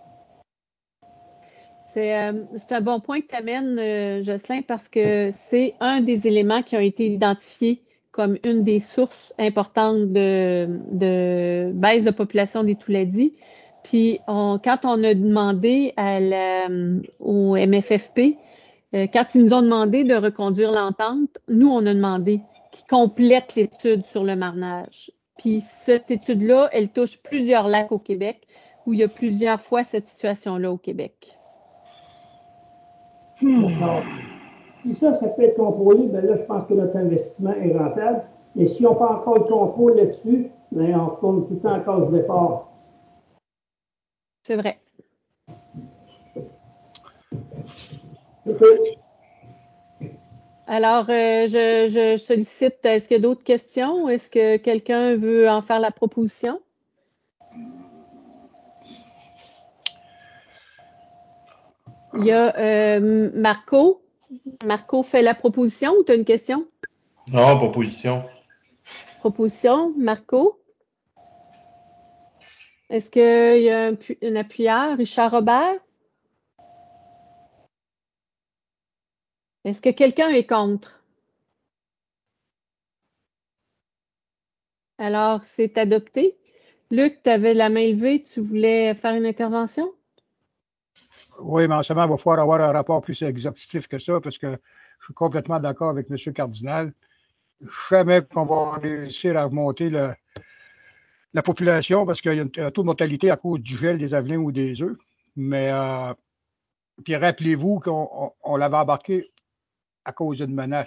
C'est, euh, c'est un bon point que tu amènes, euh, Jocelyn, parce que c'est un des éléments qui ont été identifiés comme une des sources importantes de, de baisse de population des Touladis. Puis, on, quand on a demandé à la, au M F F P, euh, quand ils nous ont demandé de reconduire l'entente, nous, on a demandé qu'ils complètent l'étude sur le marnage. Puis, cette étude-là, elle touche plusieurs lacs au Québec, où il y a plusieurs fois cette situation-là au Québec. D'accord. Si ça, ça peut être contrôlé, bien là, je pense que notre investissement est rentable. Mais si on n'a pas encore le contrôle là-dessus, bien, on retourne tout le temps en cause départ. C'est vrai. Alors, euh, je, je sollicite, est-ce qu'il y a d'autres questions? Est-ce que quelqu'un veut en faire la proposition? Il y a euh, Marco. Marco fait la proposition ou tu as une question? Non, proposition. Proposition, Marco. Est-ce qu'il y a un, un appuyeur? Richard Robert? Est-ce que quelqu'un est contre? Alors, c'est adopté. Luc, tu avais la main levée, tu voulais faire une intervention? Oui, mais en ce moment, il va falloir avoir un rapport plus exhaustif que ça, parce que je suis complètement d'accord avec M. Cardinal. Jamais qu'on va réussir à remonter le, la population, parce qu'il y a un taux de mortalité à cause du gel, des avelins ou des œufs. Mais, euh, puis rappelez-vous qu'on on, on l'avait embarqué à cause d'une menace.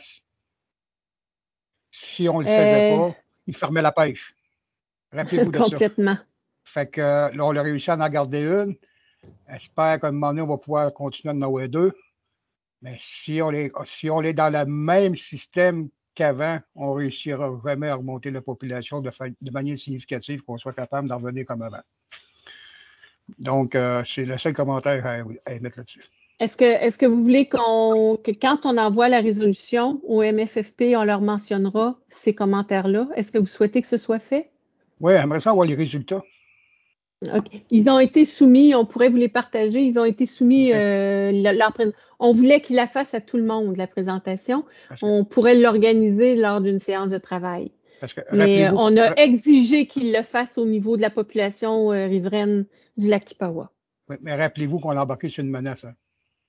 Si on ne le faisait Euh, pas, il fermait la pêche. Rappelez-vous de ça. Complètement. Fait que là, on a réussi à en garder une. J'espère qu'à un moment donné, on va pouvoir continuer à en avoir deux. Mais si on est, si on est dans le même système qu'avant, on ne réussira jamais à remonter la population de, fa- de manière significative, qu'on soit capable d'en revenir comme avant. Donc, euh, c'est le seul commentaire à, à émettre là-dessus. Est-ce que, est-ce que vous voulez qu'on, que quand on envoie la résolution au M S F P, on leur mentionnera ces commentaires-là? Est-ce que vous souhaitez que ce soit fait? Oui, j'aimerais ça avoir les résultats. Okay. Ils ont été soumis, on pourrait vous les partager, ils ont été soumis, euh, leur, on voulait qu'ils la fassent à tout le monde, la présentation. Que, on pourrait l'organiser lors d'une séance de travail. Parce que, mais on a exigé qu'ils le fassent au niveau de la population euh, riveraine du lac Kipawa. Oui, mais rappelez-vous qu'on a embarqué sur une menace. Hein.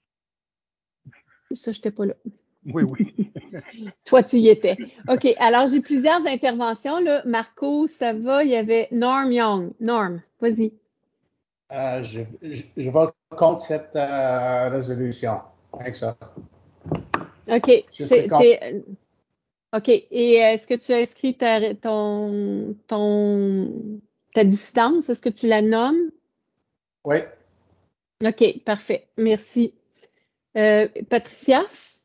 Ça, je n'étais pas là. Oui, oui. Toi, tu y étais. OK, alors j'ai plusieurs interventions. Là. Marco, ça va, il y avait Norm Young. Norm, vas-y. Euh, je, je, je vote contre cette euh, résolution. Avec ça. OK. T'es, OK. Et est-ce que tu as inscrit ta, ton, ton, ta distance? Est-ce que tu la nommes? Oui. OK, parfait. Merci. Euh, Patricia?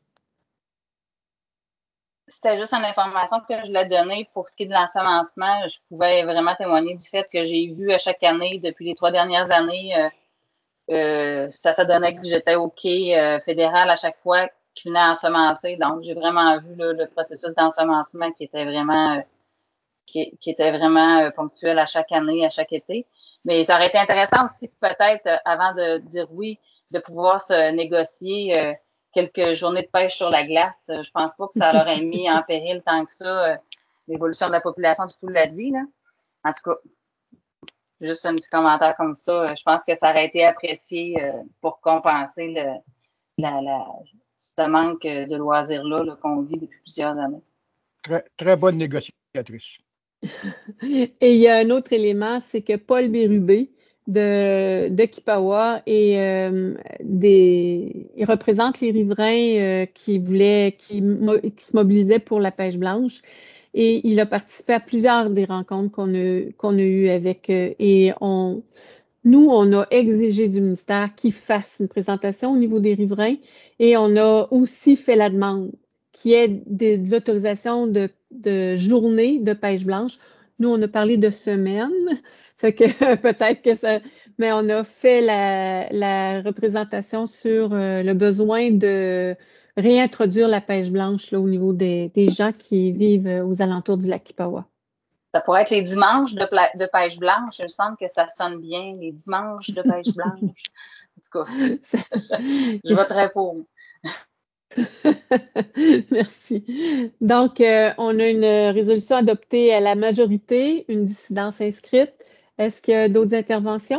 C'était juste une information que je l'ai donnée pour ce qui est de l'ensemencement. Je pouvais vraiment témoigner du fait que j'ai vu à chaque année, depuis les trois dernières années, euh, euh, ça, ça donnait que j'étais au quai euh, fédéral à chaque fois qu'il venait ensemencer. Donc, j'ai vraiment vu là, le processus d'ensemencement qui était vraiment euh, qui, qui était vraiment euh, ponctuel à chaque année, à chaque été. Mais ça aurait été intéressant aussi, peut-être, euh, avant de dire oui, de pouvoir se négocier euh, quelques journées de pêche sur la glace. Je pense pas que ça l'aurait mis en péril tant que ça euh, l'évolution de la population, du tout l'a dit, là. En tout cas, juste un petit commentaire comme ça. Je pense que ça aurait été apprécié euh, pour compenser le, la, la, ce manque de loisirs-là là, qu'on vit depuis plusieurs années. Très, très bonne négociatrice. Et il y a un autre élément, c'est que Paul Bérubé de, de Kipawa et euh, des, il représente les riverains euh, qui voulaient, qui, qui se mobilisaient pour la pêche blanche. Et il a participé à plusieurs des rencontres qu'on a, qu'on a eues avec eux. Et on, nous, on a exigé du ministère qu'il fasse une présentation au niveau des riverains et on a aussi fait la demande qu'il y ait de, de l'autorisation de, de journée de pêche blanche. Nous, on a parlé de semaines, fait que peut-être que ça... Mais on a fait la, la représentation sur euh, le besoin de réintroduire la pêche blanche là, au niveau des, des gens qui vivent aux alentours du lac Kipawa. Ça pourrait être les dimanches de, pla- de pêche blanche. Il me semble que ça sonne bien, les dimanches de pêche blanche. En tout cas, je, je voterais pour. Merci. Donc, euh, on a une résolution adoptée à la majorité, une dissidence inscrite. Est-ce qu'il y a d'autres interventions?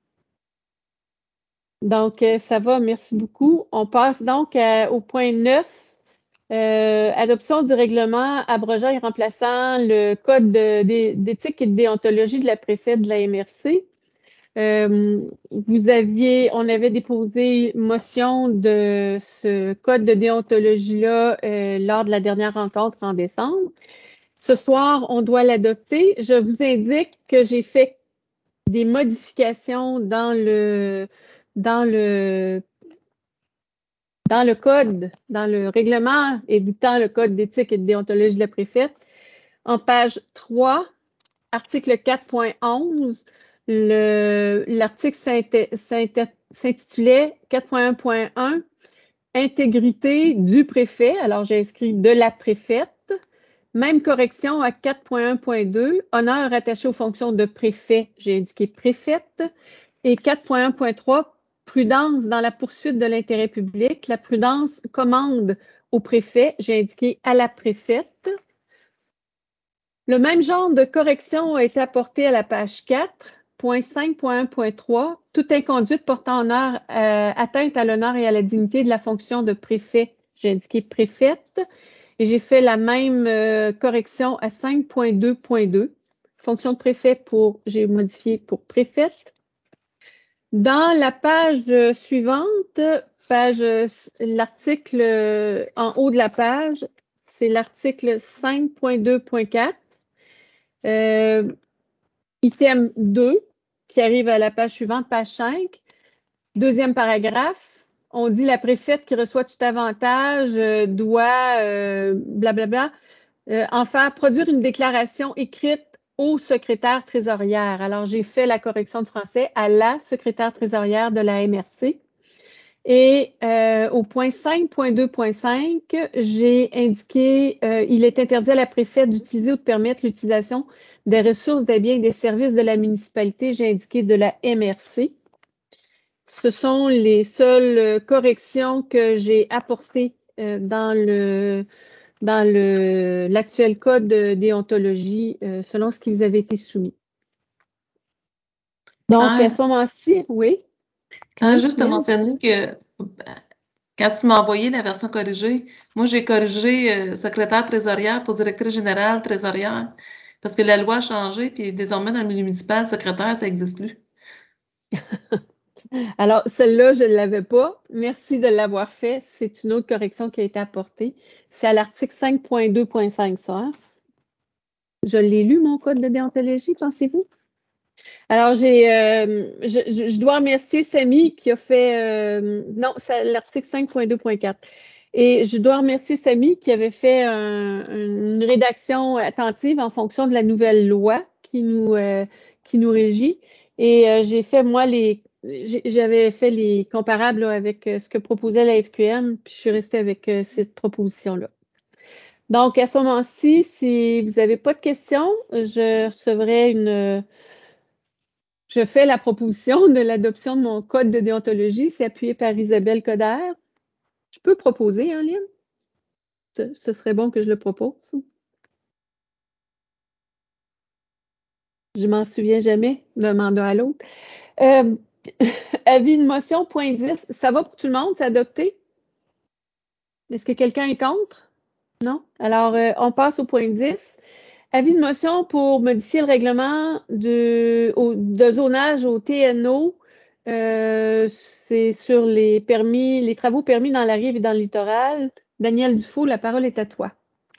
Donc, euh, ça va, merci beaucoup. On passe donc à, au point neuf, euh, adoption du règlement abrogeant et remplaçant le code de, de, d'éthique et de déontologie de la préfète de la M R C. Euh, vous aviez, on avait déposé motion de ce code de déontologie-là euh, lors de la dernière rencontre en décembre. Ce soir, on doit l'adopter. Je vous indique que j'ai fait des modifications dans le, dans le, dans le code, dans le règlement éditant le code d'éthique et de déontologie de la préfète. En page trois, article quatre point onze, le, l'article s'intitulait quatre point un point un, intégrité du préfet. Alors, j'ai inscrit de la préfète. Même correction à quatre point un point deux, honneur rattaché aux fonctions de préfet, j'ai indiqué préfète. Et quatre point un point trois, prudence dans la poursuite de l'intérêt public. La prudence commande au préfet, j'ai indiqué à la préfète. Le même genre de correction a été apporté à la page quatre point cinq point un point trois, toute inconduite portant honneur, euh, atteinte à l'honneur et à la dignité de la fonction de préfet, j'ai indiqué préfète. Et j'ai fait la même euh, correction à cinq point deux point deux. Fonction de préfet pour, j'ai modifié pour préfète. Dans la page euh, suivante, page, euh, l'article euh, en haut de la page, c'est l'article cinq point deux point quatre. Euh, item deux, qui arrive à la page suivante, page cinq. Deuxième paragraphe. On dit la préfète qui reçoit tout avantage euh, doit, euh, blablabla, euh, en faire produire une déclaration écrite au secrétaire trésorière. Alors, j'ai fait la correction de français à la secrétaire trésorière de la M R C. Et euh, au point cinq point deux point cinq, j'ai indiqué euh, il est interdit à la préfète d'utiliser ou de permettre l'utilisation des ressources, des biens et des services de la municipalité. J'ai indiqué de la M R C. Ce sont les seules corrections que j'ai apportées euh, dans le dans le l'actuel code de déontologie euh, selon ce qui vous avait été soumis. Donc, Claire, à ce moment-ci, oui. Claire, Oui, juste te Lynn? mentionner que quand tu m'as envoyé la version corrigée, moi j'ai corrigé euh, secrétaire trésorière pour directrice générale trésorière parce que la loi a changé puis désormais dans le milieu municipal, secrétaire, ça n'existe plus. Alors, celle-là, je ne l'avais pas. Merci de l'avoir fait. C'est une autre correction qui a été apportée. C'est à l'article cinq point deux point cinq, ça. Hein? Je l'ai lu, mon code de déontologie, pensez-vous? Alors, j'ai, euh, je, je, je dois remercier Samy qui a fait, euh, non, c'est l'article cinq point deux point quatre. Et je dois remercier Samy qui avait fait un, une rédaction attentive en fonction de la nouvelle loi qui nous, euh, qui nous régit. Et euh, j'ai fait, moi, les, j'avais fait les comparables là, avec ce que proposait la F Q M, puis je suis restée avec euh, cette proposition-là. Donc, à ce moment-ci, si vous n'avez pas de questions, je recevrai une... Je fais la proposition de l'adoption de mon code de déontologie. C'est appuyé par Isabelle Coderre. Je peux proposer en ligne? Ce, ce serait bon que je le propose. Je m'en souviens jamais d'un mandat à l'autre. Euh, avis de motion, point dix. Ça va pour tout le monde? C'est adopté? Est-ce que quelqu'un est contre? Non? Alors, euh, on passe au point dix. Avis de motion pour modifier le règlement de, au, de zonage au T N O. Euh, c'est sur les permis, les travaux permis dans la rive et dans le littoral. Daniel Dufault, la parole est à toi.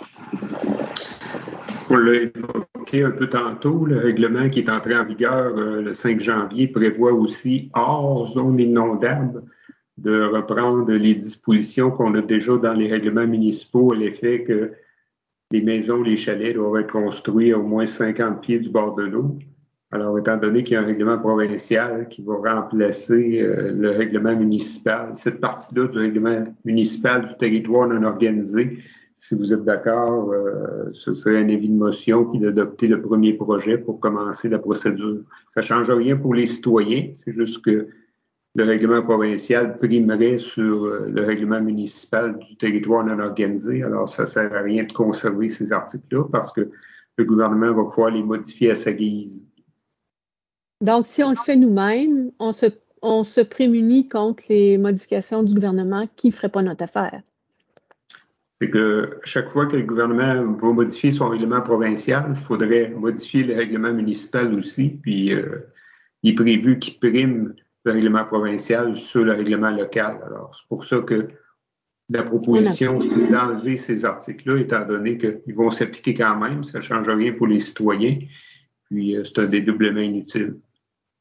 On l'a évoqué un peu tantôt, le règlement qui est entré en vigueur euh, le cinq janvier prévoit aussi, hors zone inondable, de reprendre les dispositions qu'on a déjà dans les règlements municipaux à l'effet que les maisons, les chalets doivent être construits à au moins cinquante pieds du bord de l'eau. Alors, étant donné qu'il y a un règlement provincial qui va remplacer euh, le règlement municipal, cette partie-là du règlement municipal du territoire non organisé, si vous êtes d'accord, euh, ce serait un avis de motion puis d'adopter le premier projet pour commencer la procédure. Ça ne change rien pour les citoyens, c'est juste que le règlement provincial primerait sur euh, le règlement municipal du territoire non organisé. Alors, ça ne sert à rien de conserver ces articles-là parce que le gouvernement va pouvoir les modifier à sa guise. Donc, si on le fait nous-mêmes, on se, on se prémunit contre les modifications du gouvernement qui ne feraient pas notre affaire. C'est que chaque fois que le gouvernement va modifier son règlement provincial, il faudrait modifier le règlement municipal aussi. Puis, euh, il est prévu qu'il prime le règlement provincial sur le règlement local. Alors, c'est pour ça que la proposition, c'est d'enlever ces articles-là, étant donné qu'ils vont s'appliquer quand même. Ça ne change rien pour les citoyens. Puis, euh, c'est un dédoublement inutile.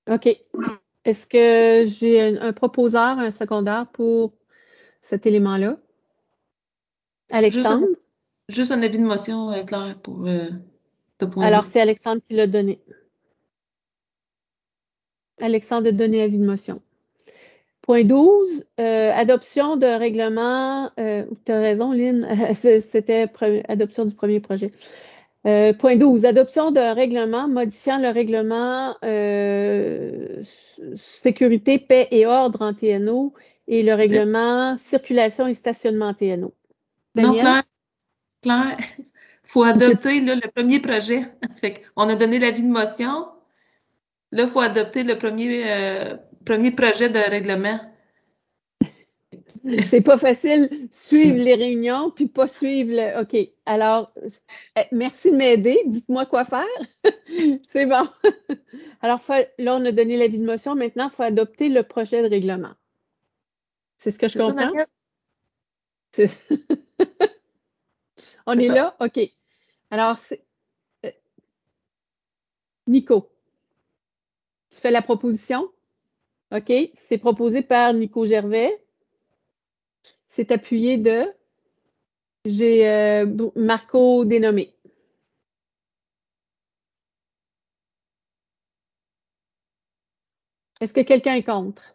OK. Est-ce que j'ai un, un proposeur, un secondaire pour cet élément-là? Juste un, Alexandre? juste un avis de motion, euh, Claire, pour euh, ce point-là. Alors, c'est Alexandre qui l'a donné. Alexandre a donné avis de motion. Point douze, euh, adoption de règlement. Euh, tu as raison, Lynn, c'était pre- adoption du premier projet. Euh, point douze, adoption d'un règlement modifiant le règlement euh, sécurité, paix et ordre en T N O et le règlement circulation et stationnement en T N O. Non, Daniel? Claire, Claire, faut J'ai- adopter là, le premier projet. Fait qu'on a donné l'avis de motion. Là, il faut adopter le premier, euh, premier projet de règlement. C'est pas facile suivre les réunions puis pas suivre le. OK. Alors, euh, merci de m'aider. Dites-moi quoi faire. C'est bon. Alors, faut- là, on a donné l'avis de motion. Maintenant, il faut adopter le projet de règlement. C'est ce que je C'est ça, comprends? Daniel? C'est- On C'est est ça. là? OK. Alors, c'est- euh, Nico, tu fais la proposition? OK. C'est proposé par Nico Gervais. C'est appuyé de. J'ai euh, Br- Marco dénommé. Est-ce que quelqu'un est contre?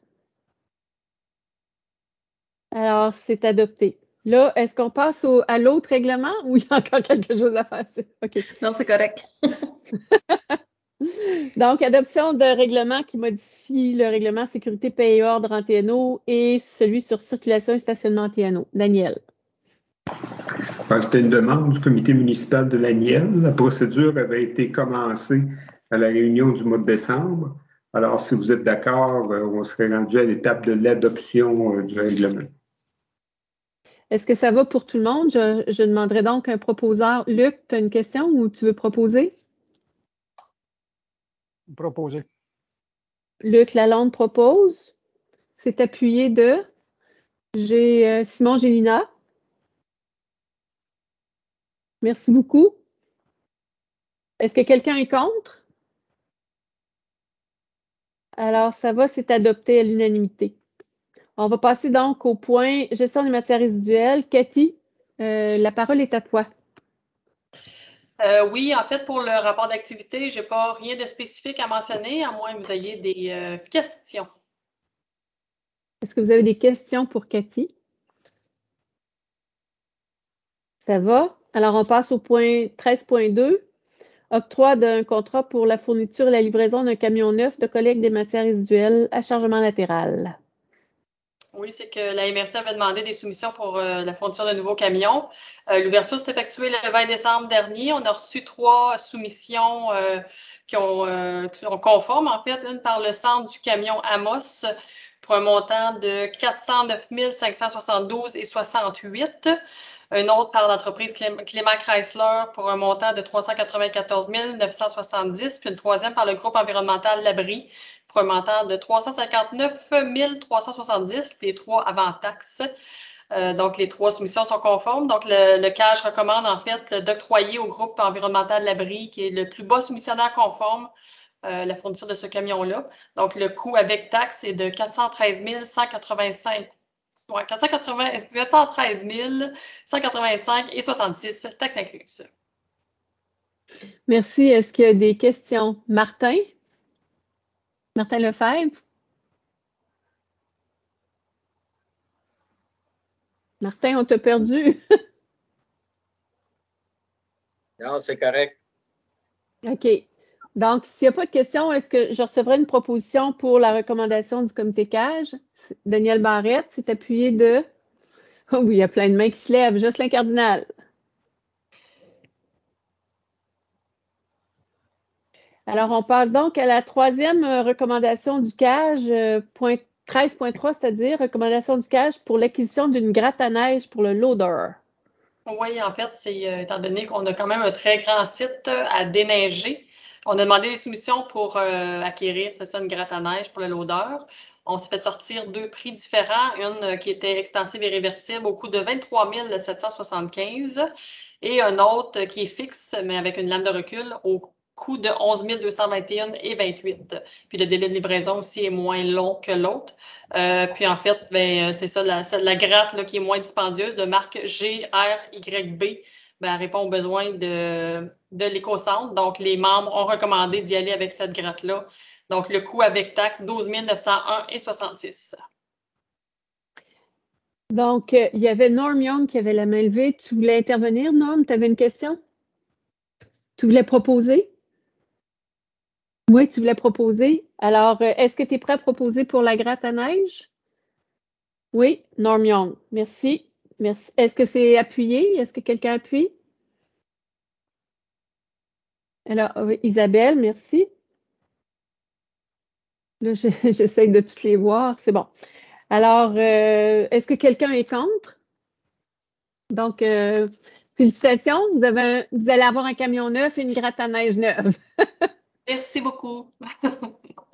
Alors, c'est adopté. Là, est-ce qu'on passe au- à l'autre règlement ou il y a encore quelque chose à faire? C'est- OK. Non, c'est correct. Donc, adoption d'un règlement qui modifie le règlement sécurité, paix et ordre en T N O et celui sur circulation et stationnement en T N O. Daniel. Ben, c'était une demande du comité municipal de l'Aniel. La procédure avait été commencée à la réunion du mois de décembre. Alors, si vous êtes d'accord, euh, on serait rendu à l'étape de l'adoption euh, du règlement. Est-ce que ça va pour tout le monde? Je, je demanderai donc un proposeur. Luc, tu as une question ou tu veux proposer? Proposé. Luc Lalonde propose. C'est appuyé de. J'ai euh, Simon Gélina. Merci beaucoup. Est-ce que quelqu'un est contre? Alors, ça va, c'est adopté à l'unanimité. On va passer donc au point gestion des matières résiduelles. Cathy, euh, la parole est à toi. Euh, oui, en fait, pour le rapport d'activité, j'ai pas rien de spécifique à mentionner, à moins que vous ayez des euh, questions. Est-ce que vous avez des questions pour Cathy? Ça va? Alors, on passe au point treize point deux. Octroi d'un contrat pour la fourniture et la livraison d'un camion neuf de collecte des matières résiduelles à chargement latéral. Oui, c'est que la M R C avait demandé des soumissions pour euh, la fourniture de nouveaux camions. Euh, L'ouverture s'est effectuée le vingt décembre dernier. On a reçu trois soumissions euh, qui, ont, euh, qui sont conformes, en fait. Une par le centre du camion Amos pour un montant de quatre cent neuf mille cinq cent soixante-douze et soixante-huit. Un autre par l'entreprise Clément Chrysler pour un montant de trois cent quatre-vingt-quatorze mille neuf cent soixante-dix, puis une troisième par le groupe environnemental L'Abri pour un montant de trois cent cinquante-neuf mille trois cent soixante-dix, les trois avant taxes. Euh, donc, les trois soumissions sont conformes. Donc, le, le C A G recommande en fait d'octroyer au groupe environnemental L'Abri, qui est le plus bas soumissionnaire conforme, euh, la fourniture de ce camion-là. Donc, le coût avec taxe est de quatre cent treize mille cent quatre-vingt-cinq. Ouais, quatre cent quatre-vingts, quatre cent treize mille cent quatre-vingt-cinq et soixante-six, taxes incluses. Merci. Est-ce qu'il y a des questions? Martin? Martin Lefebvre? Martin, on t'a perdu. Non, c'est correct. OK. Donc, s'il n'y a pas de questions, est-ce que je recevrai une proposition pour la recommandation du comité C A G? Daniel Barrette, c'est appuyé de. Oh oui, il y a plein de mains qui se lèvent. Jocelyn Cardinal. Alors, on passe donc à la troisième recommandation du C A G, euh, point treize point trois, c'est-à-dire recommandation du C A G pour l'acquisition d'une gratte à neige pour le loader. Oui, en fait, c'est euh, étant donné qu'on a quand même un très grand site euh, à déneiger, on a demandé des soumissions pour euh, acquérir, c'est ça, une gratte à neige pour le loader. On s'est fait sortir deux prix différents, une euh, qui était extensive et réversible au coût de vingt-trois mille sept cent soixante-quinze et un autre qui est fixe, mais avec une lame de recul au coût de onze mille deux cent vingt et un et vingt-huit. Puis le délai de livraison aussi est moins long que l'autre. Euh, puis en fait, ben, c'est ça, la, la gratte là, qui est moins dispendieuse, de marque G R Y B, ben, elle répond aux besoins de, de l'éco-centre. Donc, les membres ont recommandé d'y aller avec cette gratte-là. Donc, le coût avec taxe, douze mille neuf cent un et soixante-six. Donc, euh, il y avait Norm Young qui avait la main levée. Tu voulais intervenir, Norm? Tu avais une question? Tu voulais proposer? Oui, tu voulais proposer. Alors, euh, est-ce que tu es prêt à proposer pour la gratte à neige? Oui, Norm Young. Merci. Merci. Est-ce que c'est appuyé? Est-ce que quelqu'un appuie? Alors, oui, Isabelle, merci. Là, je- j'essaie de toutes les voir. C'est bon. Alors, euh, est-ce que quelqu'un est contre? Donc, euh, félicitations. Vous avez un- vous allez avoir un camion neuf et une gratte à neige neuve. Merci beaucoup.